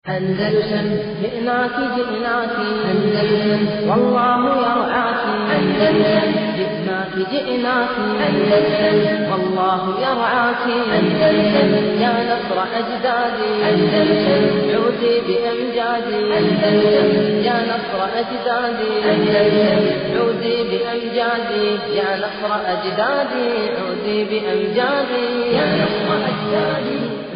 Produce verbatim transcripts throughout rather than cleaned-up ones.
أندلسن جئناك جئناك أندلسن والله يرعاك أندلسن جئناك جئناك أندلسن والله يرعاك أندلسن يا نصر أجدادي أندلسن عودي بأمجادي أندلسن يا نصر أجدادي أندلسن عودي بأمجادي يا نصر أجدادي عودي بأمجادي يا نصر أجدادي.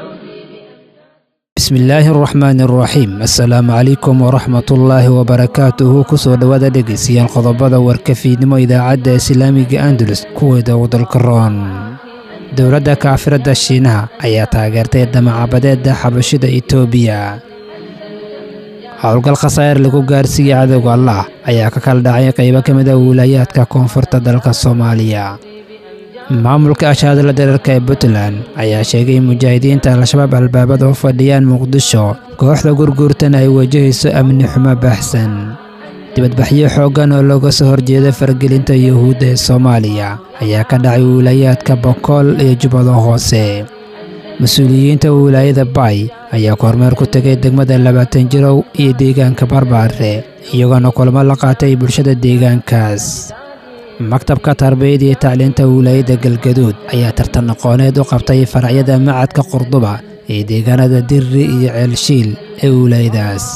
بسم الله الرحمن الرحيم السلام عليكم ورحمة الله وبركاته كسو دوada dhegeysiyaal qodobada warkafiidnimo idaacadda islaamiga Andalus kuwada wadalkaroon dowladda kaafirada Shiinaha ayaa taageertay damacabadeeda xabashida Itoobiya howlgal khasaar lagu gaarsiiyay cadawga Allah ayaa ka kala dhacay qaybo kamid ah wilaayadka koonfurta dalka Soomaaliya maamulka ashadala dalalka ee Puntland ayaa sheegay mujaahidiinta al-shabaab albaabada u fadhiyaan Muqdisho kooxda gurgurtan ay wajahayso amni xumo baxsan dibadbaxyo xoogan oo looga soo horjeeda fargelinta Yahuudda ee Soomaaliya ayaa ka dhacay wilaayadka Boqol iyo Jubbada Hoose mas'uuliyiinta wilaayada Bay ayaa kormeer ku tagay degmada labaatan jirow iyo deegaanka Barbaare iyagoo kulamo la qaatay bulshada deegaankaas maktabka tarbiyada iyo tacliinta wilaayada Galgaduud ayaa tartan aqooneed u qabtay faracyada macadka Qurduba ee deegaanada Dirri iyo Ceelshiil ee wilaayadaas.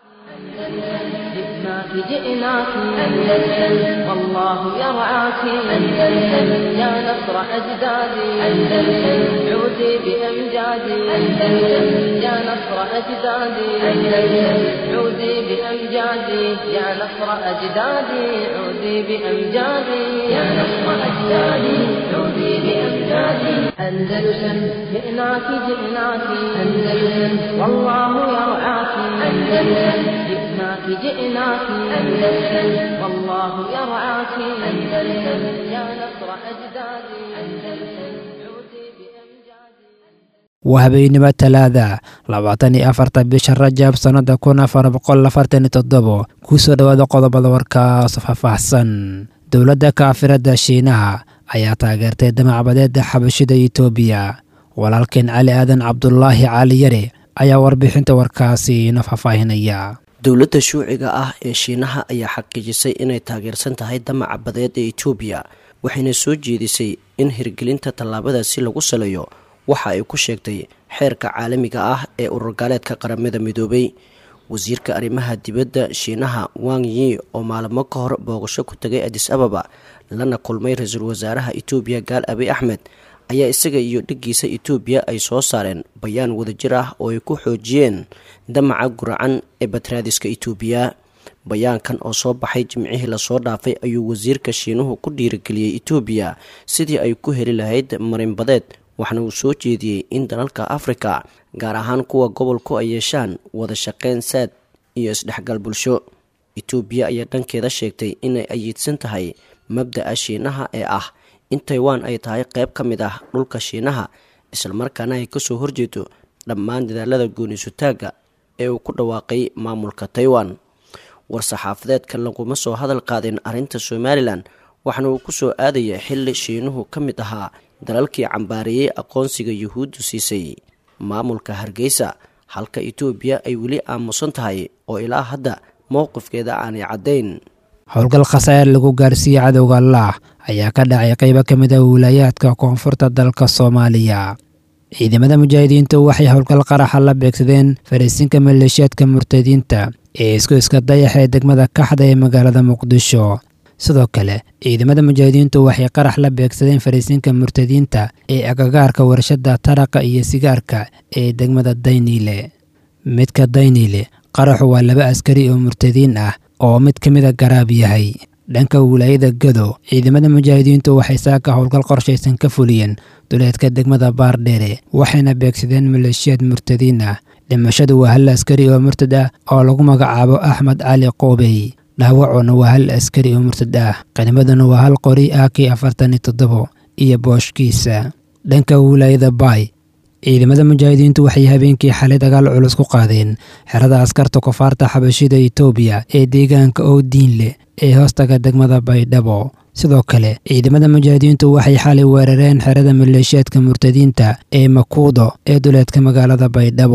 جئناك أندلسن والله يرعاك أندلسن يا نصر أجدادي أندلسن عودي بأمجادي أندلسن يا نصر أجدادي أندلسن عودي بأمجادي يا نصر أجدادي عودي بأمجادي يا نصر أجدادي عودي بأمجادي أندلسن جئناك جئناك أندلسن والله يرعاك أندلسن جئناك جئناك أندلسن والله يرعاك أندلسن يا نصر أجدادي أندلسن عودي بأمجادي. وهبينما ثلاثة لبعتني أفرت بشر رجب سنة كنا فربقل لفرتني تضبو كوسو دواد قضب الوركا صفحة فحسن دولة كافرة شينها ayaa taageertay damacabadeeda xabashida Itoobiya walaalkeen Cali Aadan Cabdullaahi Cali Yare ayaa warbixinta warkaasi nafafaahinaya. dowladda shuuciga ah ee Shiinaha ayaa xaqiijisay inay taageersan tahay damacabadeeda Itoobiya waxayna soo jeedisay in hirgelinta tallaabadaasi lagu saleeyo waxa ay ku sheegtay xeerka caalamiga ah ee urur gaaleedka qaramada midoobay. wasiirka arrimaha dibadda Shiinaha Wang Yi oo maalmo ka hor booqasho ku tagay Addis Ababa lana kulmay ra'iisul wasaaraha Itoobiya Gaal Abiy Ahmed ayaa isaga iyo dhigiisa Itoobiya ay soo saareen bayaan wadajir ah oo ay ku xoojiyeen damaca guracan ee batraadiska Itoobiya. bayaankan oo soo baxay jimcihii la soo dhaafay ayuu wasiirka Shiinuhu ku dhiirigeliyay Itoobiya sidii ay ku heli lahayd marinbadeed waxna uu soo jeediyay in dalalka Afrika gaar ahaan kuwa gobolku ay yeeshaan wada shaqeyn saad iyo isdhexgal bulsho. Itoobiya ayaa dhankeeda sheegtay inay ayiidsan tahay mabda'a Shiinaha ee ah in Taiwan ay tahay qayb ka mid ah dhulka Shiinaha isla markaana ay ka soo horjeedo dhammaan dadaalada gooni-sutaaga ee uu ku dhawaaqay maamulka Taiwan. war-saxaafadeedkan laguma soo hadal qaadin arrinta Somaliland waxaana uu ku soo aadaya xilli Shiinuhu ka mid ahaa dalalkii cambaariyay aqoonsiga Yuhuuddu siisay maamulka Hargeysa halka Itoobiya ay weli aamusan tahay oo ilaa hadda mowqifkeeda aanay caddayn. howlgal khasaar lagu gaarsiiyay cadawga Allah ayaa ka dhacay qaybo kamid ah wilaayadka koonfurta dalka Soomaaliya. ciidamada mujaahidiintu waxay howlgal qarax la beegsadeen fariisinka maleeshiyadka murtadiinta ee isku iska dayax ee degmada Kaxda ee magaalada Muqdisho. sidoo kale ciidamada mujaahidiintu waxay qarax la beegsadeen fariisinka murtadiinta ee agagaarka warshada taraqa iyo sigaarka ee degmada Daynile. midka Daynile qaraxu waa laba askari oo murtadiin ah oo mid kamid ah garaab yahay. dhanka wilaayada Gado ciidamada mujaahidiintu waxay saaka howlgal qorshaysan ka fuliyeen duleedka degmada Baardheere waxayna beegsadeen maleeshiyad murtadiin ah. dhimashadu waa hal askari oo murtad ah oo lagu magacaabo Axmed Cali Qoobey dhaawacuna waa hal askari oo murtad ah qanimaduna waa hal qori A K afartan iyo toddoba iyo booshkiisa. dhanka wilaayada Bay ciidamada mujaahidiintu waxay habeenkii xalay dagaal culus ku qaadeen xerada askarta koonfurta xabashida Itoobiya ee deegaanka Oodiinle ee hoostaga degmada Baydhabo. sidoo kale ciidamada mujaahidiintu waxay xalay weerareen xerada maleeshiyadka murtadiinta ee Makuudo ee duleedka magaalada Baydhabo.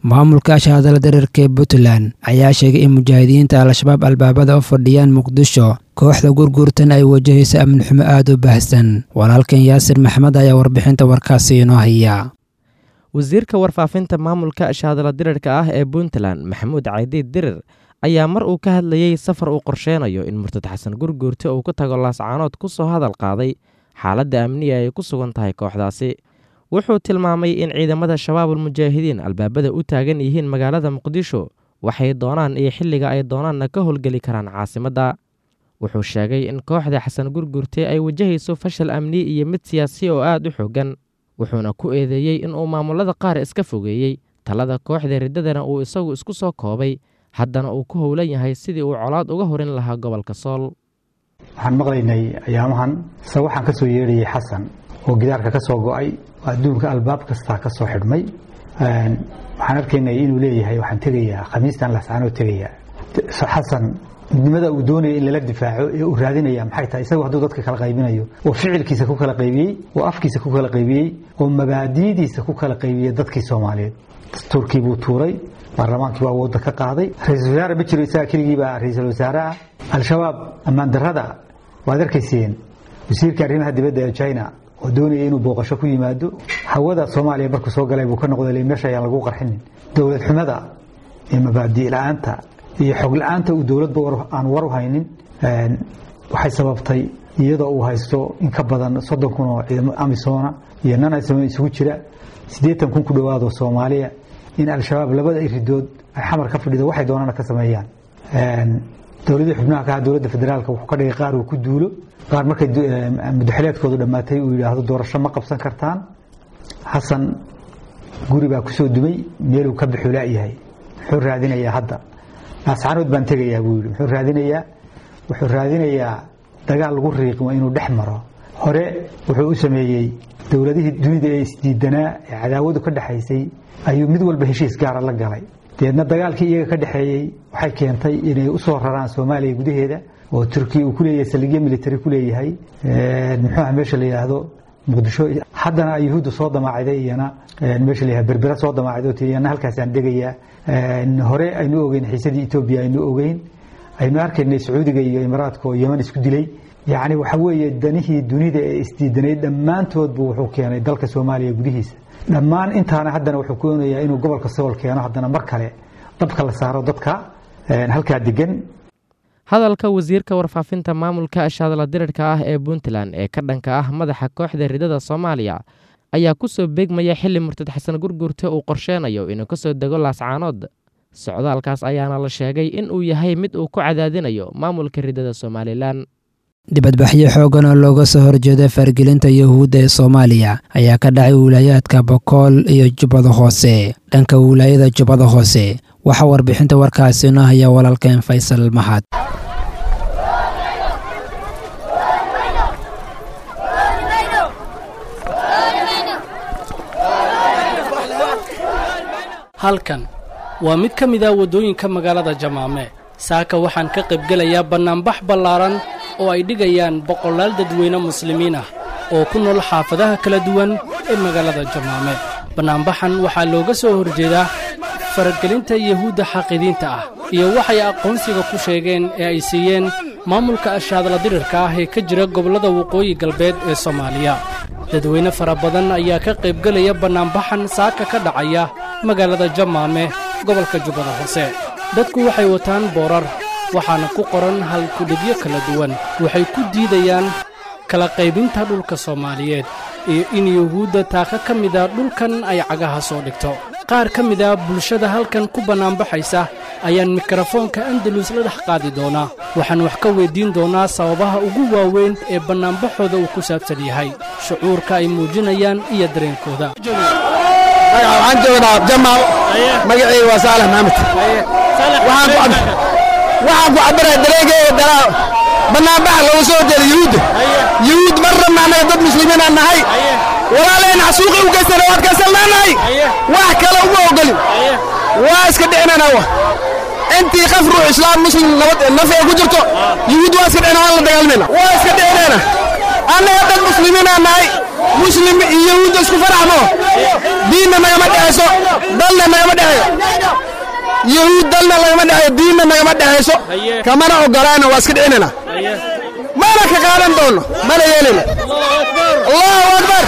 maamulka shahaadala dareerka ee puntland ayaa sheegay in mujaahidiinta al-shabaab albaabada u fadhiyaan muqdisho kooxda gurguurtan ay wajahaysa amni xumo aada u baahsan walaalkan yaasir maxamed ayaa warbixinta warkaasi inoo haya wasiirka warfaafinta maamulka shahaadala dareerka ah ee puntland maxamuud caydiid dirir ayaa mar uu ka hadlayey safar uu qorsheynayo in murtad xasan gurguurte uu ka tago laascaanood ku soo hadal qaaday xaaladda amniga ay ku sugan tahay kooxdaasi wuxuu tilmaamay in ciidamada shabaabul mujaahidiin albaabada u taagan yihiin magaalada muqdisho waxay doonaan iyo xilliga ay doonaanna ka howlgeli karaan caasimadda wuxuu sheegay in kooxda xasan gurguurte ay wajahayso fashal amni iyo mid siyaasi oo aad u xoogan wuxuuna ku eedeeyey inuu maamulada qaar iska fogeeyey talada kooxda riddadana uu isagu isku soo koobay haddana uu ku howlan yahay sidii uu colaad uga horin lahaa gobolka sool waxaan maqlaynay ayaamahan se waxaan ka soo yeedhayay xasan oo gidaarka ka soo go'ay adduunka albaab kastaa ka soo xidhmay waxaan arkaynay inuu leeyahay waxaan tegayaa khamiistan laascaanoo tegayaa xasan midnimada uu doonaya in lala difaaco ee uu raadinaya maxay tahay isagu hadduu dadka kala qaybinayo oo ficilkiisa ku kala qaybiyey oo afkiisa ku kala qaybiyey oo mabaadi'diisa ku kala qaybiyey dadkii soomaaliyeed dastuurkii buu tuuray baarlamaankii baa wadda ka qaaday ra-iisul wasaare ma jiro isaga keligii baa ra-iisul wasaare ah al-shabaab ammaan darrada waad arkayseen wasiirka arrimaha dibadda ee china oo doonaya inuu booqasho ku yimaado hawada soomaaliya markuu soo galay buu ka noqday meesha ayaan lagu qarxinin dowlad xumada iyo mabaadi' la'aanta iyo xog la'aanta uu dowladba aan war u haynin waxay sababtay iyadoo uu haysto in ka badan soddon kun oo ciidamo amisoona iyo nan amisoona isugu jira siddeetan kun ku dhowaado soomaaliya in al-shabaab labada iridood ay xamar ka fadhido waxay doonana ka sameeyaan dowladii xubnaha ka ah dowladda federaalka wuxuu ka dhigay qaar uu ku duulo qaar markay mudaxileedkoodu dhammaatay uu yidhaahdo doorasho ma qabsan kartaan xasan guri baa kusoo dumay meeluu ka bixu la'yahay muxuu raadinayaa hadda laascaanood baan tegayaa buu yidhi muxuu raadinayaa wuxuu raadinayaa dagaal lagu riiqmo inuu dhex maro hore wuxuu u sameeyey dowladihii dunida ee isdiidanaa ee cadaawadu ka dhexaysay ayuu mid walba heshiis gaara la galay deedna dagaalkii iyaga ka dhexeeyey waxay keentay inay u soo raraan soomaaliya gudaheeda oo turkiya uu ku leeyahay saldhigyo military ku leeyahay muxuu ah meesha la yidhaahdo muqdisho haddana yuhuudda soo damaacday iyana meesha la yidhahdo berbera soo damaacday oo iyana halkaasaan degayaa hore aynu ogeyn xiisadii etoobiya aynu ogeyn aynu arkaynay sacuudiga iyo imaaraadka oo yeman isku dilay yacni waxa weeye danihii dunida ee isdiidanay dhammaantoodbu wuxuu keenay dalka soomaaliya gudihiisa dhammaan intaana haddana wuxuu keenayaa inuu gobolka sool keeno haddana mar kale dabka la saaro dadka halkaa degan hadalka wasiirka warfaafinta maamulka shahaadala dareerka ah ee puntland ee ka dhanka ah madaxa kooxda riddada soomaaliya ayaa ku soo beegmaya xilli murtad xasan gurguurte uu qorsheynayo inuu ka soo dego laascaanood socdaalkaas ayaana la sheegay in uu yahay mid uu ku cadaadinayo maamulka riddada somalilan dibadbaxyo xoogan oo looga soo horjeeda fargelinta yuhuudda ee soomaaliya ayaa ka dhacay wiilaayaadka bokool iyo jubbada hoose dhanka wilaayada jubbada hoose waxaa warbixinta warkaasi inoo haya walaalkeen faysal mahad halkan waa mid ka mid ah waddooyinka magaalada jamaame saaka waxaan ka qaybgelayaa bannaanbax ballaaran oo ay dhigayaan boqolaal dadweyne muslimiin ah oo ku nool xaafadaha kala duwan ee magaalada jamaame bannaanbaxan waxaa looga soo horjeedaa faragelinta yuhuudda xaqidiinta ah iyo waxay aqoonsiga ku sheegeen ee ay siiyeen maamulka ashaadala dirirka ah ee ka jira gobollada waqooyi galbeed ee soomaaliya dadweyne fara badan ayaa ka qaybgelaya bannaanbaxan saaka ka dhacaya magaalada jamaame gobolka jubbada hoose dadku waxay wataan boorar waxaana ku qoran halkudhigyo kala duwan waxay ku diidayaan kala qaybinta dhulka soomaaliyeed iyo in yuhuudda taaka ka mida dhulkan ay cagaha soo dhigto qaar ka mida bulshada halkan ku bannaanbaxaysa ayaan mikrofoonka andalus la dhex qaadi doonaa waxaan wax ka weyddiin doonaa sababaha ugu waaweyn ee bannaanbaxooda uu ku saabsan yahay shucuurka ay muujinayaan iyo dareenkooda waxaan joognaa jamaal magacayga waa saalax maxamed waxaan ku cabbiray dareegayga dalaa bannaanbaxa lagu soo jeeda yuhuudda yuhuud mar rabna annaga dad muslimiin aan nahay walaalayna xasuuqi u geystana waad kasalnaanahay wax kale uma ogolin waa iska dhicinana wa intii qaf ruux islaam muslim nabad naf ay ku jirto yuhuud waa iska dhicina waan la dagaalmayna waa iska dhicinayna annaga dad muslimiin aan nahay muslim iyo yuhuud isku faraxmo diinna nagama dhexayso dalna nagama dhexeeyo yahuud dalna nagama dhexeeyo diinna nagama dhexayso kamana ogolaana waa iska dhicinayna mana ka qaadan doono mana yeelayno allahu akbar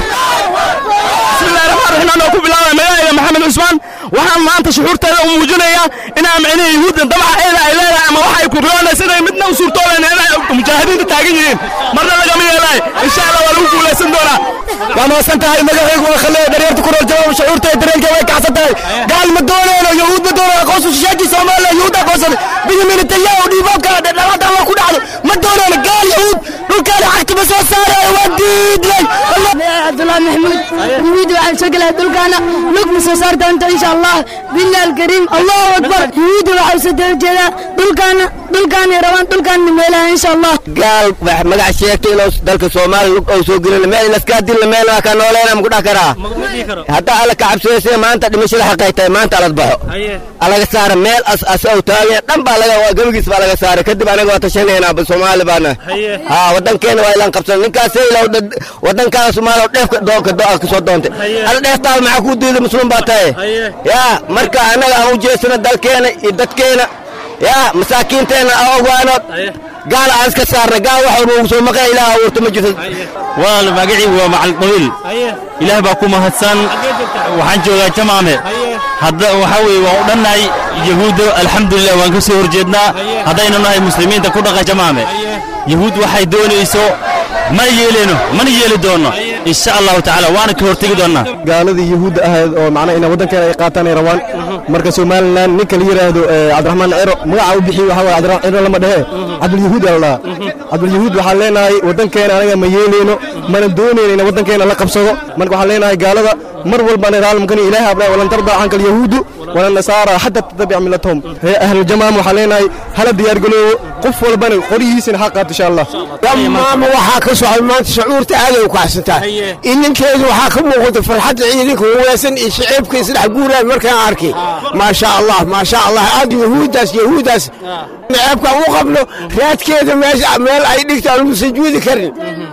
bismillahi rahmaani rahiim anoo ku bilaabay magacayda maxamed cusmaan waxaan maanta shuxuurteeda u muujinayaa inaan micnaha yahuudda damaceeda ay leedahay ama waxay ku riyoonaysa inay midna u suurtooleen inay mujaahidiinta taagan yihiin marna lagama yeelaayo insha allah waa lagu guulaysan doonaa waa mahadsan tahay magacaygu waa khaleeya dareerta ku nool jawaab shuxuurteeda dareenka way kacsan tahay gaal ma doonayno yahuud ma doonayno aqoonsu shishaajii soomaaliya yahuud aqoonsaday benyamin netanyahu dhiiboobka dhalaanta alla ku dhacdo ma doonayno gaal yahuud dhulkaana xagta ma soo saarayo waa diidlay cabdullahi maxamuud yahuud waxaan soo gelaya dhulkaana lug ma soo saar doonto insha allah billahi alkariim allahu akbar yahuud waxaa soo jeedaa dhulkaana dhulkaana rabaan dhulkaana meelaha insha allah gaal magac sheegtay inuu dalka Soomaaliya lug oo soo gelin meel iska dil meel waa ka nooleena ma ku dhax karaa hadda alla ka cabsayay maanta dhimashada xaqaytay maanta ala baxo alaga saar meel as as oo taagay dhan baa laga gabigiis baa laga saaray kadib anaga waa tashanayna Soomaali baana ha wadankeena waa ilaan qabsan ninkaas ilaa wadanka Soomaaliya dheefka doonka doonka ka soo doontay ala dheeftaa ma ku diiday muslim baa tahay ya marka anaga aan u jeesana dalkeena iyo dadkeena ya masaakiinteena awgaanood gaal aan iska saarna gaal waxa uu soo maqay ilaaha warta ma jirto wal magaci waa macal qoyl ilaah baa ku mahadsan waxaan joogaa jamaame hadda waxa weey waa u dhanay yahuudo alxamdulillah waan ka soo horjeednaa hadayna nahay muslimiinta ku dhaqa jamaame yahuud waxay doonayso ma yeeleno mana yeeli doono insha Allah taala waana ka hortagi doonaa gaaladii yahuud ahayd oo macna in wadankeena ay qaataan ay rabaan marka Soomaaliland ninka la yiraahdo Cabdiraxmaan Ciro magaca uu bixiyo waxa waa Cabdiraxmaan Ciro lama dhahe Cabdul Yahuud Allah Cabdul Yahuud waxa leenahay wadankeena anaga ma yeeleno mana doonayno in wadankeena la qabsado marka waxa leenahay gaalada mar walba ay raalmkan ilaahay abnaa walan tarda anka yahuudu wala nasara hatta tabi'a millatahum ahlu jamaam waxa leenahay hala diyaar galow qof walbana qoriyihiisina xaqaad insha Allah maama waxa ka soo maanta shucuurta aad ay ku xasantaa in ninkeedu waxa ka muuqdo farxad ciidanka weesan iyo shacabka isdhex guuray markaan arkay ma sha Allah ma sha Allah aad yahuudas yahuudas naabka uu qabno raadkeeda meesha meel ay dhigtaan uu sujuudi karin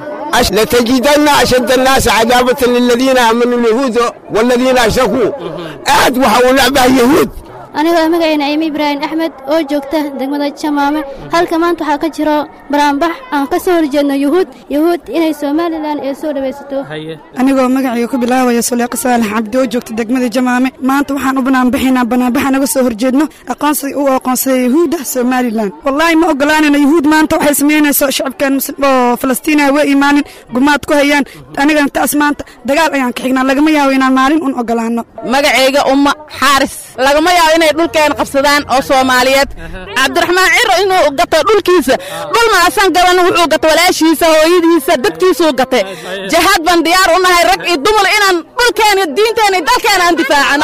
لتجدن أشد الناس عذابة للذين آمنوا اليهود والذين أشركوا أحد وحاول لعبة يهود anigoo magacayna Aymi Ibrahim Ahmed oo joogta degmada Jamaame halka maanta waxa ka jiro baraanbax aan ka soo horjeedno yahuud yahuud inay Soomaaliland ee soo dhaweysato anigoo magacayga ku bilaabaya Suleeq Saalax Cabdi oo joogta degmada Jamaame maanta waxaan u banaanbaxinaa banaanbax naga soo horjeedno aqoonsi uu aqoonsay yahuud Soomaaliland wallahi ma ogolaanayna yahuud maanta waxay sameynayso shacabkan oo Falastiin way iimaanin gumaad ku hayaan aniga taas maanta dagaal ayaan ka xignaa laga ma yaabo inaan maalin un ogolaano magacayga umma xaaris laga ma yaabo inay dhulkeen qabsadaan oo Soomaaliyeed Cabdiraxmaan Ciro inuu gato dhulkiisa dhul ma asan gaban wuxuu gato walaashiisa hooyadiisa dadkiisa uu gatay jihad ban diyaar u nahay rag iyo dumar inaan dhulkeen iyo diinteena iyo dalkeena aan difaacano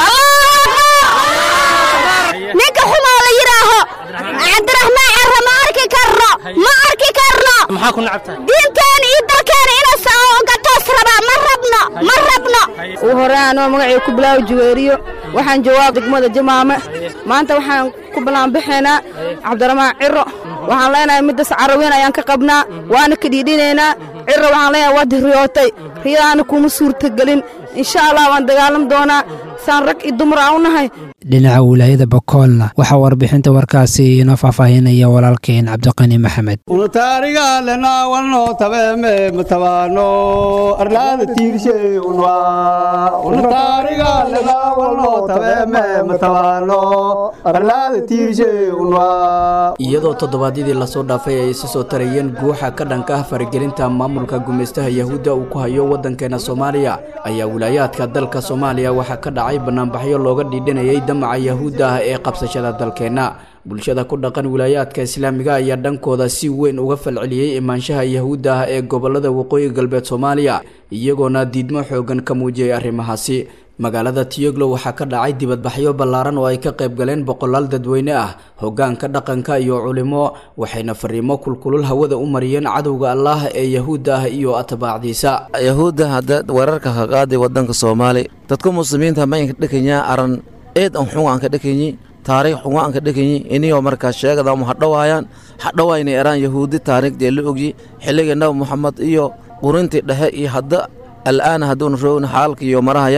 ninka xumaa la yiraaho Cabdiraxmaan Ciro ma arki karno ma arki karno maxaa ku nacabtaa diinteena iyo dalkeena inaan soo gato saraba ma rabno ma rabno u horaano magacay ku bilaaw Juweeriyo waxaan jawaab degmada Jamaame maanta waxaan ku balan bixinaa Cabdiraxmaan Ciro waxaan leenahay mid Sacaraweyn ayaan ka qabnaa waana ka dhiidhineena Ciro waxaan leenahay wad riyootay riyana kuma suurta galin insha Allah waan dagaalam doonaa saan rag iyo dumar aan nahay dhinaca wilaayada Bakoolna waxa warbixinta warkaasi inoo faahfaahinaya walaalkeen Cabdiqani Maxamed una taariga lana walno tabeeme matabano arlaada tiirshay unwa una taariga lana walno tabeeme matabano arlaada tiirshay unwa iyadoo toddobaadyadii la soo dhaafay ay soo tarayeen guuxa ka dhanka ah faragelinta maamulka gumeystaha yahuuda uu ku hayo wadankeena Soomaaliya ayaa wilaayadka dalka Soomaaliya waxa ka dhacay banaanbaxyo looga dhiidhanayay damaca yahuuda ah ee qabsashada dalkeena bulshada ku dhaqan wilaayadka islaamiga ayaa dhankooda si weyn uga falceliyay imaanshaha yahuuda ah ee gobolada waqooyi galbeed Soomaaliya iyagoona diidmo xoogan ka muujiyay arrimahaasi magaalada Tiyoglo waxa ka dhacay dibadbaxyo ballaaran oo ay ka qayb galeen boqolaal dadweyne ah hoggaanka dhaqanka iyo culimo waxayna fariimo kulkulul hawada u mariyeen cadowga Allah ee yahuuda ah iyo atbaacdiisa yahuuda hadda wararka ka qaaday wadanka Soomaali dadka muslimiinta ma in dhakanya aran eed aan xun aan ka dhakanyi taariikh xun aan ka dhakanyi iniyo marka sheegada ma hadhawaayaan hadhawaayna Iran yahuudi taariikhdii la ogyi xilliga Nabi Muhammad iyo qurintii dhexe iyo hadda الآن هدون رون حالك يوم راهيان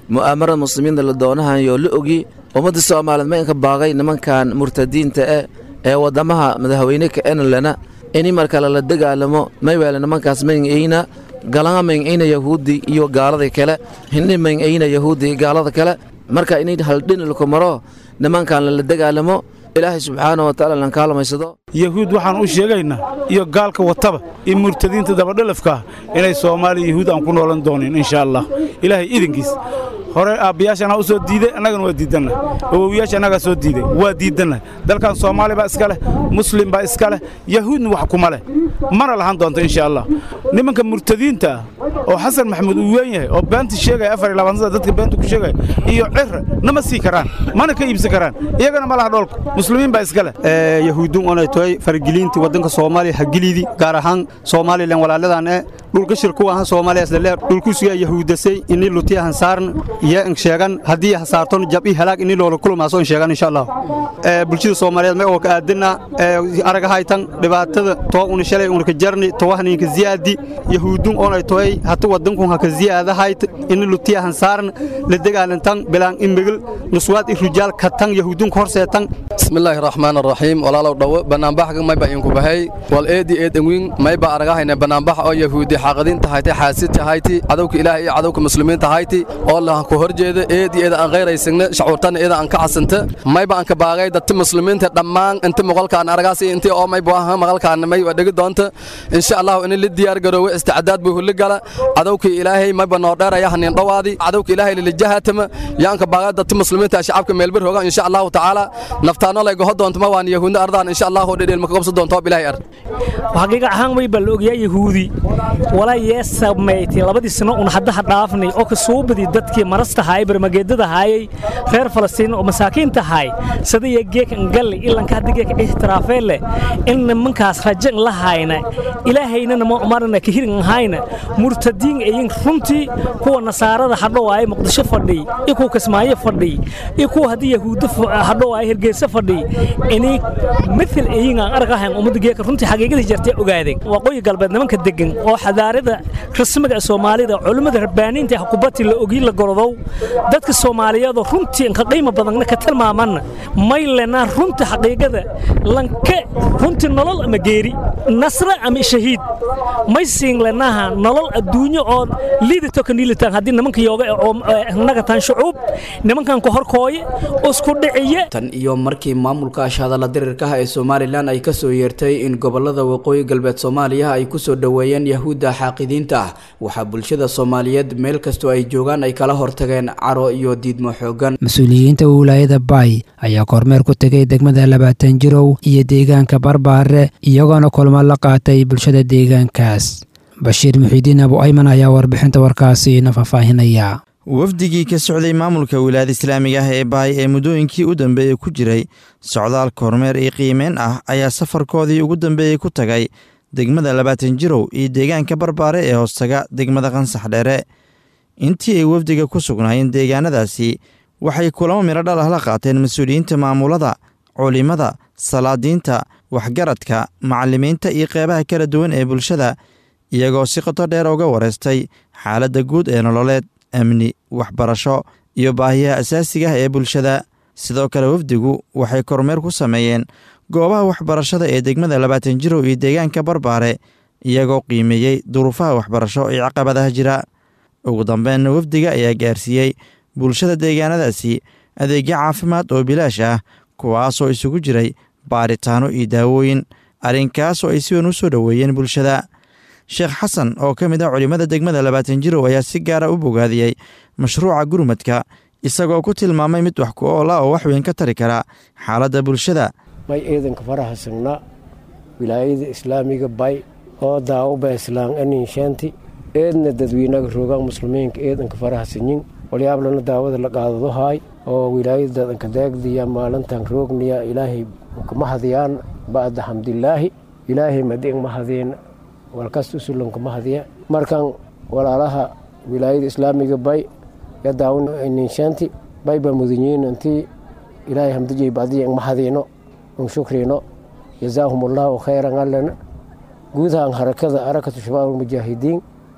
mu'aamarada muslimiinta la doonahayo la ogi ummadda soomaaliyeed ma inka baaqay nimankan murtadiinta eh ee waddamaha madaxweyne ka enlana ini mar kale la dagaalamo mayweele nimankaas mayn-ayna galanga mayn-ayna yahuudi iyo gaalada kale hinni mayn-ayna yahuudi iyo gaalada kale marka inay haldhinilku maro nimankan la dagaalamo ilaahay subxaana wa tacaala lan kaalmaysado yahuud waxaan u sheegaynaa iyo gaalka wataba iyo murtadiinta dabadhalafka inay soomaaliya yahuud aan ku noolan doonin insha allah ilaahay idinkiis hore aabbiyaashana u soo diiday annagana waa diidanna awowyaasha annagaa soo diiday waa diidanna dalkan soomaali baa iska leh muslim baa iska leh yahuudna wax kuma leh mana lahan doonto insha allah nimanka murtadiinta oo xasan maxamuud uu weyn yahay oo beenta sheegaya afar iyo labaatan sana dadka beenta ku sheegaya iyo cira nama sii karaan mana ka iibsan karaan iyagana ma laha dhoolka muslimiin baa iska leh yahuudun onay tahay fargelintii waddanka soomaaliya hagilidii gaar ahaan soomaalilan walaaladan ee dhulka shirku ahaan soomaaliya isla leer dhulkusiga yahuudasay inii lutiyahan saarn iyo in sheegan haddii hasaarton jabi halaag inii loola kulmaaso in sheegan insha allah bulshada soomaaliyeed ma oo ka aadina aragahaytan dhibaatada too una shalay una ka jarni towahninka ziyaadi yahuudun onay tahay hata waddankun haka ziyaadahayt inii lutiyahan saarn la dagaalantan bilaan imigil nuswaad i rujaal katan yahuudun horseetan bismillaahi raxmaani raxiim walaalow dhowo banaanbaxga mayba idinku bahay wal eedi eed engwin mayba aragahayna banaanbax oo yahuudi xaaqadiinta hayti xaasidta hayti cadowka ilaahay iyo cadowka muslimiinta hayti oo la ku horjeeda eedi eed aan qeyraysigna shacuurtana eed aan ka casanta mayba aan ka baaqay dadka muslimiinta dhammaan inta muqalkaan aragaas iyo intii oo mayba aha maqalkaan may wadhigi doonta insha Allah in la diyaar garoowe istacdaad buu huli gala cadowka ilaahay mayba noo dheeraya hanin dhawaadi cadowka ilaahay la jahatama yaan ka baaqay dadka muslimiinta shacabka meelbir hoogan insha Allah ta'ala naftaano la go'o doonto ma waan yahuudna ardaan insha Allah oo dhedel ma ka qabsan doonto bilaahi ar waxiga ahaan way bal ogyaa yahuudi wala yeesameeyay labadii sano un hadda dhaafnay oo ka soo badi dadkii marasta hay barmageedada hayay reer Falastiin oo masaakiinta hay sidii geekan gal ilan ka digeek ixtiraafeele in mankaas rajan la hayna ilaahayna ma umarna ka hirin hayna murtadiin ay runtii kuwa nasaarada hadhow ay muqdisho fadhi iyo kuwa kasmaayo fadhi iyo kuwa hadii yahuud hadhow ay hirgeysa fadhi inay mithil ayna argahan umada geeka runtii xaqiiqada jirtay ogaadeen waqooyi galbeed nimanka degan oo xadaarada rasmiga Soomaalida culimada rabbaaniinta xukuumadda la ogi la gorodow dadka Soomaaliyeed runtii in ka qiimo badan ka tilmaaman maylena runtii xaqiiqada lanka runtii nolol ama geeri nasra ama shahiid may siin lenaha nolol adduunyo oo liidato kan liidataan hadii nimanka yooga oo naga tan shucuub nimankan ku horkooye isku dhiciye tan iyo markii maamulka ashadala dirirka ee Soomaaliland ay ka soo yeertay in gobolada waqooyi galbeed Soomaaliya ay ku soo dhaweeyeen yahuuda xaqidiinta waxa bulshada Soomaaliyeed meel kasto ay joogan ay kala hortageen caro iyo diidmo xoogan mas'uuliyiinta wilaayada Bay ayaa kormeer ku tagay degmada labaatan jirow iyo deegaanka Barbaare iyagoona kulmo la qaatay bulshada deegaankaas Bashiir Muxidiin Abu Ayman ayaa warbixinta warkaasi na faafahinaya wafdigii ka socday maamulka wilaayada islaamiga ah ee Bay ee muddooyinkii u dambeeyay ku jiray socdaal kormeer iyo qiimeyn ah ayaa safarkoodii ugu dambeeyay ku tagay degmada labaatan jirow iyo deegaanka Barbaare ee hoostaga degmada Qansax Dheere intii ay wafdiga ku sugnaayeen deegaanadaasi waxay kulamo miro dhal ah la qaateen mas'uuliyiinta maamulada culimada salaadiinta waxgaradka macallimiinta iyo qeybaha kala duwan ee bulshada iyagoo si qoto dheer uga wareystay xaaladda guud ee nololeed amni waxbarasho iyo baahiyaha asaasiga ah ee bulshada sidoo kale wafdigu waxay kormeer ku sameeyeen goobaha waxbarashada ee degmada labaatan jirow iyo deegaanka Barbaare iyagoo qiimeeyey duruufaha waxbarasho ee caqabadaha jira ugu dambeynna wafdiga ayaa gaarsiiyey bulshada deegaanadaasi adeegyo caafimaad oo bilaash ah kuwaasoo isugu jiray baaritaano iyo daawooyin arrinkaas oo ay si weyn u soo dhoweeyeen bulshada sheekh xasan oo ka mid ah culimada degmada labaatan jirow ayaa si gaara u bogaadiyey mashruuca gurmadka isagoo ku tilmaamay mid wax ku ool ah oo wax weyn ka tari kara xaaladda bulshada may ciidanka faraha sugna wilaayada islaamiga Bay oo daawba islaan anishanti eedna dadweynaha roogan muslimiinka ciidanka faraha sinyin waliyaablana daawada la qaadado hay oo wilaayada danka daagdiya maalintan roogniya ilaahay kuma hadiyaan baada hamdilaahi ilaahay madin mahadin walkas usulan kuma hadiya markan walaalaha wilaayada islaamiga Bay ya daawna anishanti Bay ba mudaniin intii ilaahay hamdijay baadiyan mahadino شكرينو جزاهم الله خيرا لنا جودها حركة حركة شباب المجاهدين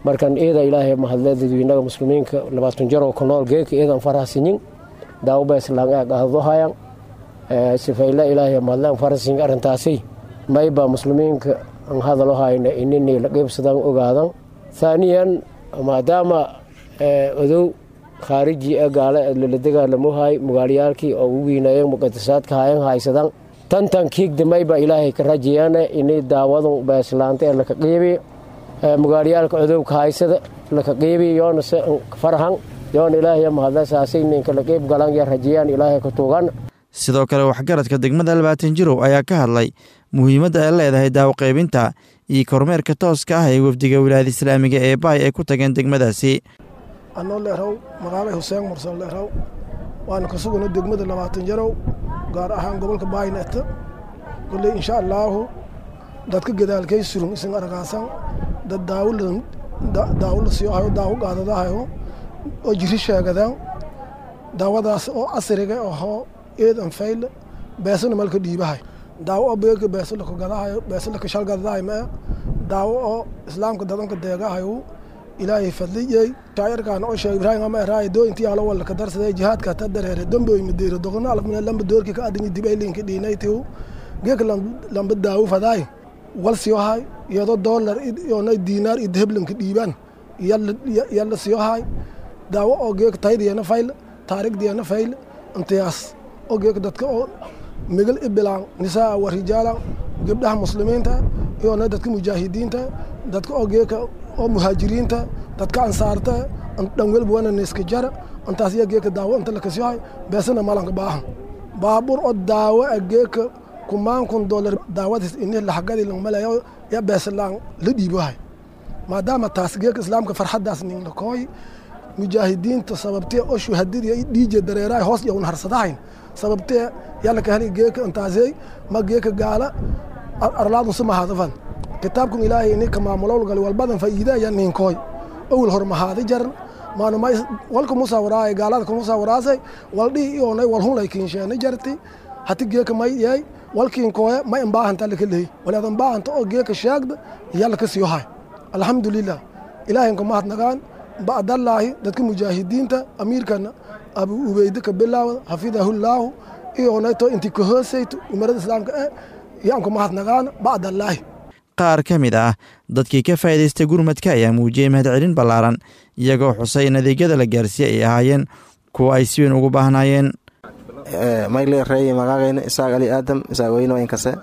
markan eeda ilaahay mahadle dadweynaha muslimiinka labaatan jar oo ku nool geeka eedan farahsinin daawo beeslaan ee qaadoohayan ee sifayla ilaahay mahadle farahsin arintaasi mayba muslimiinka aan hadalo hayna inay la qeybsadaan ogaadan thaniyan maadaama odow khaariji ee gaala la dagaalamo hay magaaliyaalkii oo ugu weynayeen muqaddasaadka hayan haysadan tantan kiigda mayba ilaahay ka rajayana inay daawadu beeslaanta ee la ka qeybiyo magaaliyaalka cudubka haysada la ka qeybiyo yoona farhan yoona ilaahay mahadle saasay ninka la qeyb galan ya rajayaan ilaahay ka tuugan sidoo kale waxgaradka degmada labaatan jirow ayaa ka hadlay muhiimadda ay leedahay daawo qaybinta iyo kormeerka tooska ah ee wafdiga wilaayada islaamiga ee baay ay ku tageen degmadaasi anoo leeraw magaalay xuseen mursal leeraw waana ka sugana degmada labaatan jarow gaar ahaan gobolka baayneeta kulley insha allaahu dadka gadaalkay surun isin aragaasan dad daawo la siiyo hayo daawo qaadadahayo oo jiri sheegadaan daawadaas oo casriga ahoo eedan fayle beesana malka dhiibahay daawo oo beelka beeso laka gadahayo beeso laka shal gadadahay maa daawo oo islaamka dadanka deegahayo ilaahay fadliyey shaayirkan oo sheeg ibraahim ama raay doo intii ala wala ka darsaday jihadka ta dareere dambe ay mideero doqona alaf min lamba doorki ka adin dib ay linki dhiinaytii geek lamba daawo faday wal siyo hay iyadoo dollar iyo nay diinaar iyo dahblanka dhiiban yalla yalla siyo hay daawo oo geek taydiyana fayl taariikhdiyana fayl intiyaas oo geek dadka oo migal ibilaan nisaa wa rijaala gabdhaha muslimiinta iyo nay dadka mujaahidiinta dadka oo geeka oo muhaajiriinta dadka ansaarta dhan walba wana neeska jara intaas iyo geeka daawo inta la kasiyo beesana malanka baahan baabur oo daawo geeka kumaan kun dollar daawadiis in la xaqadi lang malayo ya beeslaan la dhiibahay maadaama taas geeka islaamka farxadaas nin la kooy mujaahidiinta sababtee oo shuhadadii ay dhiije dareeray hoos iyo harsadahayn sababtee yalla ka heli geeka intaasay ma geeka gaala arlaadu sama hadafan kitaabkan ilaahay inay ka maamulo gal walbadan faa'iido ayaa nin kooy awal hormahaadi jaran maana ma walka musa waraay gaalada ku musa waraasay waldii iyo nay wal hulay kiinsheen jarti hati geeka may yahay walkiin kooy ma in baahan ta laka leey walaadan baahan oo geeka sheegda yalla ka sii yahay alxamdulillah ilaahay ku mahad nagaan ba'dallahi dadka mujaahidiinta amiirkana abu ubayda ka bilaaw hafidahullah iyo nay to intii ka hoosayto umarada islaamka ee yaan ku mahad nagaan ba'dallahi qaar ka mid ah dadkii ka faa'iidaystay gurmadka ayaa muujiyey mahadcelin ballaaran iyagoo xusay in adeegyada la gaarsiiyey ay ahaayeen kuwa ay si weyn ugu baahnaayeen mayle reey magaagayna isaaq ali aadam isaaq weyno inkase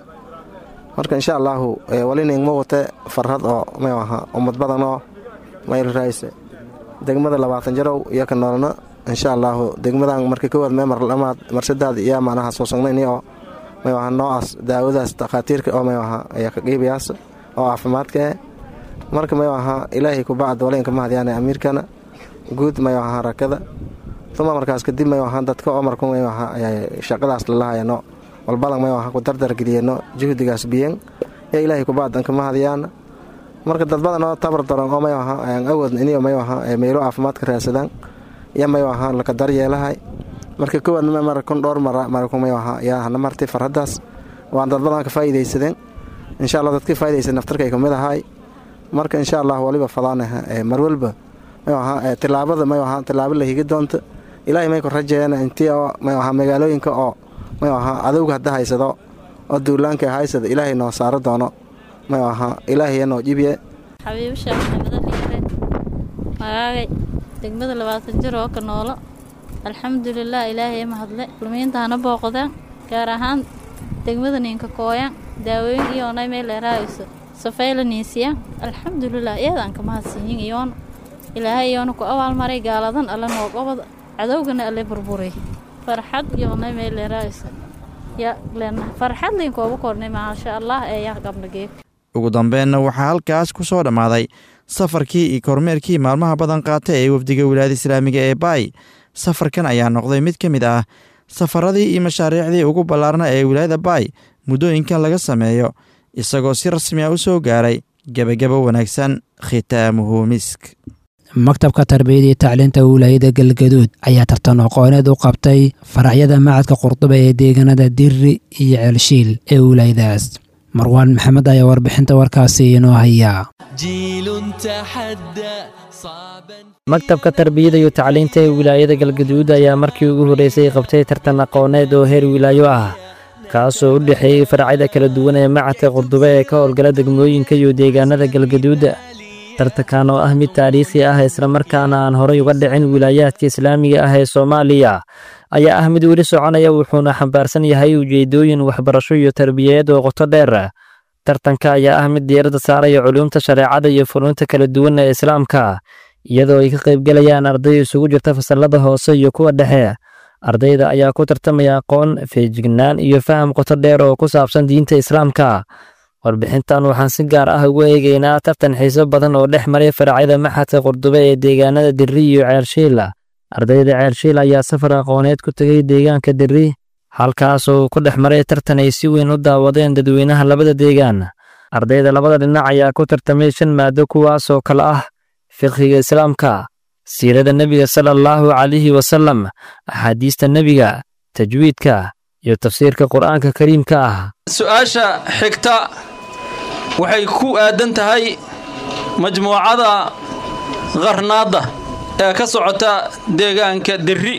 marka insha allahu walina ingma wate farhad oo may aha ummad badan oo mayl raayse degmada labaatan jarow iyo ka noolna insha allahu degmadan markii kowaad meemar lamaad marsadaad iyo macnaha soo sognayn oo may waxa noocaas daawadaas takhaatiirka oo may waxa ayaa ka qeybiyaas oo caafimaadka marka may waxa ilaahay ku baad waleenka mahadiyana amiirkana guud may waxa rakada tuma markaas kadib may waxa dadka oo markuu may waxa ayaa shaqadaas la lahaayno walbadan may waxa ku dardar galiyeen juhdigaas biyan ee ilaahay ku baad ka mahadiyana marka dad badan oo tabar daran oo may waxa ayaan awood inay may waxa meelo caafimaadka raadsadaan iyo may waxa la ka daryeelahay marka kowaad mar kun dhowr mar markumay waxa yaa hana martay farhadaas waan dad badan ka faa'iideysadeen insha Allah dadka faa'iideysan naftarkay kamid ahay marka insha Allah waliba fadaanaha mar walba may waxa tilaabada may waxa tilaabo la higi doonto ilaahay may ku rajeeyana intii oo may waxa magaalooyinka oo may waxa adowga hadda haysado oo duulaanka haysado ilaahay noo saaro doono may waxa ilaahay noo jibiye xabiib sheekh madaniire magaagay degmada labaatan jir oo ka noolo alxamdulilah ilaahay mahadle kulmiintaana booqdaan gaar ahaan degmada ninka kooyan daawooyin iyo onay meel dheeraayso safayla niisiya alxamdulilah iyadaan ka mahadsiiyin iyoon ilaahay iyoona ku abaalmaray gaaladan alla noo qabad cadowgana alle burburay farxad iyo onay meel dheeraayso ya leena farxad liin kooba kornay maasha allah ee yaa qabnageed ugu dambeynna waxaa halkaas ku soo dhammaaday safarkii iyo kormeerkii maalmaha badan qaata ee wafdiga wilaayada islaamiga ee baay safarkan ayaa noqday mid ka mid ah safaradii iyo mashaariicdii ugu ballaarna ee wilaayada baay muddooyinkan laga sameeyo isagoo si rasmi ah u soo gaaray gebagabo wanaagsan khitaamuhu misk maktabka tarbiyada iyo tacliinta wilaayada galgaduud ayaa tartan aqooneed u qabtay faracyada macadka qurduba ee deegaanada dirri iyo ceelshiil ee wilaayadaas marwaan maxamed ayaa warbixinta warkaasi inoo hayaa جيل تحدى صعبا. maktabka tarbiyada iyo tacliinta ee wilaayada galgaduud ayaa markii ugu horreysay qabtay tartan aqooneed oo heer wilaayo ah kaasoo u dhexeeyey faracyada kala duwan ee macadka qurdube ee ka howlgala degmooyinka iyo deegaanada galgaduud. tartankan oo ah mid taariikhi ah islamarkaana aan horay uga dhicin wilaayaadka islaamiga ah ee soomaaliya ayaa ah mid weli soconaya wuxuuna xambaarsan yahay ujeedooyin waxbarasho iyo tarbiyadeed oo qoto dheer. tartanka ayaa ah mid diiradda saaraya culuumta shareecada iyo funuunta kala duwan ee islaamka iyadoo ay ka qaybgalayaan arday isugu jirta fasallada hoose iyo kuwa dhexe. ardayda ayaa ku tartamaya aqoon, feejignaan iyo faham qoto dheer oo ku saabsan diinta islaamka. warbixintan waxaan si gaar ah ugu eegaynaa tartan xiiso badan oo dhex maray faracyada maxadka qurdube ee deegaanada dirri iyo ceelshiil. ardayda ceelshiil ayaa safar aqooneed ku tegay deegaanka dirri halkaasoo ku dhex maray tartan ay si weyn u daawadeen dadweynaha labada deegaan. ardayda labada dhinac ayaa ku tartamay shan maado kuwaasoo kale ah fiqhiga islaamka, siirada nebiga sala allahu calayhi wasalam, axaadiista nebiga, tajwiidka iyo tafsiirka qur'aanka kariimka ah. su-aasha xigta waxay ku aadan tahay majmuucada qarnaadda ee ka socota deegaanka dirri.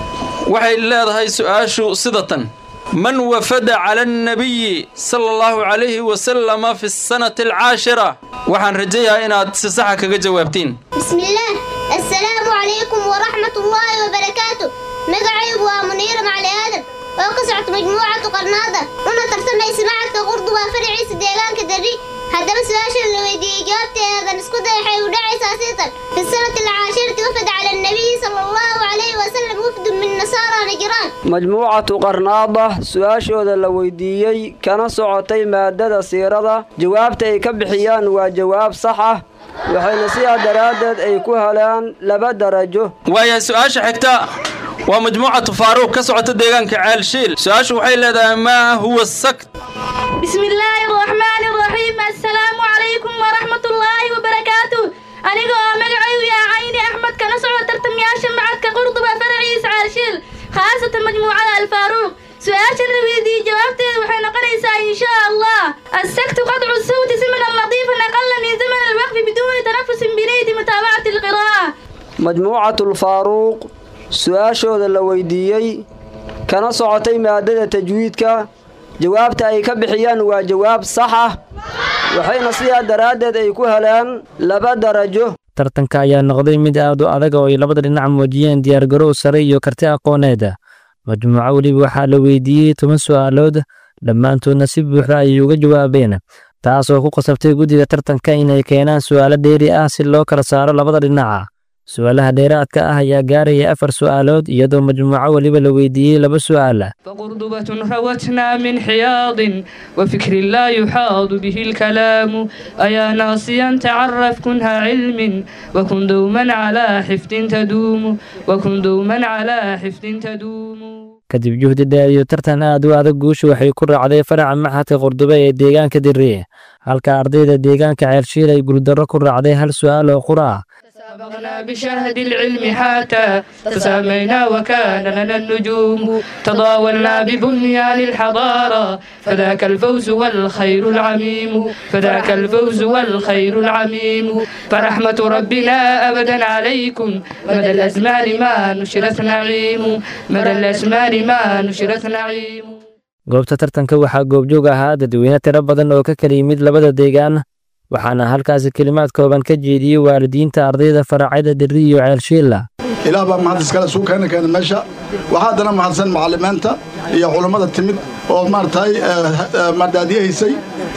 waxay leedahay su-aashu sidatan: man wafada cala annabiyi sala allahu calayhi wasalama fi sanati alcaashira. waxaan rajayaa inaad si saxa kaga jawaabtiin. bismillaah, assalaamu calaykum waraxmatullaahi wabarakaatu. magacaygu waa muniira macali aadan oo ka socota majmuucatu qarnaada una tartamaysa macadka qurduba faraciisa deegaanka darri. haddaba su-aashan la weydiiyey jawaabteedan isku day waxay u dhacaysaa sitan: fi sanati alcaashirati wafad cala annabiyi sala allahu calayhi wasalam wafdun min nasaara najraan. majmuucatu qarnaada su-aashooda la weydiiyey kana socotay maadada siirada jawaabta ay ka bixiyaan waa jawaab sax ah waxayna sidaa daraaddeed ay ku helaan laba darajo. waaya su-aasha xigta waa majmuucatu faaruuq ka socota deegaanka ceelshiil. su-aashu waxay leedahay maa huwa sakt. bismillaahi araxmaani araxiim. assalaamu calaykum waraxmatullaahi wabarakaatu. aniga oo magacaygu yaa cayni axmed kana socda tartamayaasha macadka qurduba faraciisa ceelshiil khaasatan majmuucada alfaaruuq. su-aasha la weydiiyey jawaabteeda waxay noqonaysaa inshaa allah: assaktu qadcu sawti zamanan nadiifan aqala min zaman alwaqfi biduuni tanafusin binaydi mutaabacati alqiraa'a. majmuucatu alfaaruuq su-aashooda la weydiiyey kana socotay maadada tajwiidka jawaabta ay ka bixiyaan waa jawaab sax ah waxayna sidaa daraaddeed ay ku helaan laba darajo. tartanka ayaa noqday mid aad u adag oo ay labada dhinac muujiyeen diyaargarow sare iyo karti aqooneed. majmuuco weliba waxaa la weydiiyey toban su'aalood, dhammaantoodna si buuxda ayay uga jawaabeen, taasoo ku qasabtay guddiga tartanka inay keenaan su'aalo dheeri ah si loo kala saaro labada dhinaca. su'aalaha dheeraadka ah ayaa gaaraya afar su'aalood iyadoo majmuuco weliba la weydiiyey laba su'aal. فقرضبة روتنا من حياض وفكر لا يحاض به الكلام أيا ناصيا تعرف كنها علم وكن دوما على حفظ تدوم وكن دوما على حفظ تدوم. kadib juhdi dheer iyo tartan aad u adag guushu waxay ku raacday faraca maxadka qurdube ee deegaanka dirri halka ardayda deegaanka ceelshiil ay guuldarro ku raacday hal su'aal oo qura ah. تسابقنا بشهد العلم حتى تسامينا وكان لنا النجوم تضاولنا ببنيان الحضارة فذاك الفوز والخير العميم فذاك الفوز والخير العميم فرحمة ربنا أبدا عليكم مدى الأزمان ما نشرت نعيم مدى الأزمان ما نشرت نعيم. goobta tartanka waxaa goobjoog ahaa dadweyne tiro badan oo ka kala yimid labada deegaan waxaana halkaasi kelimaad kooban ka jeediyey waalidiinta ardayda faracyada dirri iyo ceelshiil. ilaah baa mahad iskale suu keena keena meesha waxaa haddana mahadsan macallimiinta iyo culummada timid oo maaragtay madhaadiyahaysay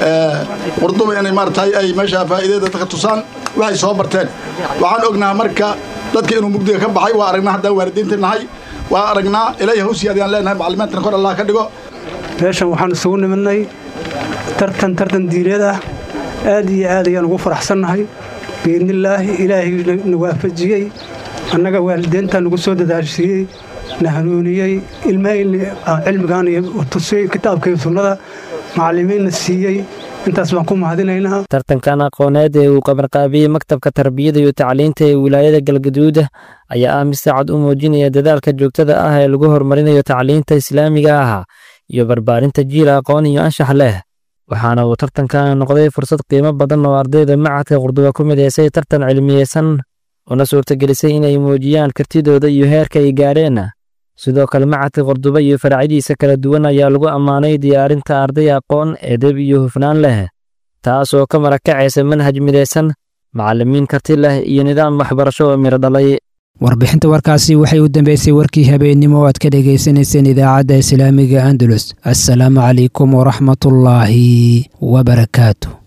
qurduba inay maaragtay ay meesha faa'iidada dadka tusaan waxay soo barteen. waxaan ognaha marka dadka inuu mugdiga ka baxay waa aragnaa haddaan waalidiinta nahay waa aragnaa ilaahay hawsiya ayaan leenahay macallimiintana kor allah ka dhigo. meeshan waxaan isugu nimidnay tartan tartan diineed ah aad iyo aad ayaan ugu faraxsannahay biidnillaahi ilaahay na waafajiyey annaga waalideynta nagu soo dadaashiyey na hanuuniyey ilmahayna cilmigan iyo tusiyey kitaabka iyo sunnada macallimiinna siiyey intaas baan ku mahadinaynaa. tartankan aqooneed ee uu qabanqaabiyey maktabka tarbiyada iyo tacliinta ee wilaayada galgaduud ayaa ah mid saacad u muujinaya dadaalka joogtada ah ee lagu horumarinayo tacliinta islaamiga ah iyo barbaarinta jiil aqoon iyo anshax leh. waxaana uu tartankan noqday fursad qiimo badan oo ardayda macadka qurduba ku midaysay tartan cilmiyeysan una suurtagelisay inay muujiyaan kartidooda iyo heerka ay gaadheen sidoo kale macadka qurduba iyo faracyadiisa kala duwan ayaa lagu ammaanay diyaarinta arday aqoon edeb iyo hufnaan leh taas oo ka marakacaysa manhaj midaysan macallimiin karti leh iyo nidaam waxbarasho oo miro dhalay warbixinta warkaasi waxay u dambeysay warkii habeenimo aad ka dhagaysanayseen idaacadda islaamiga andalus assalaamu calaykum waraxmatullaahi wabarakaatu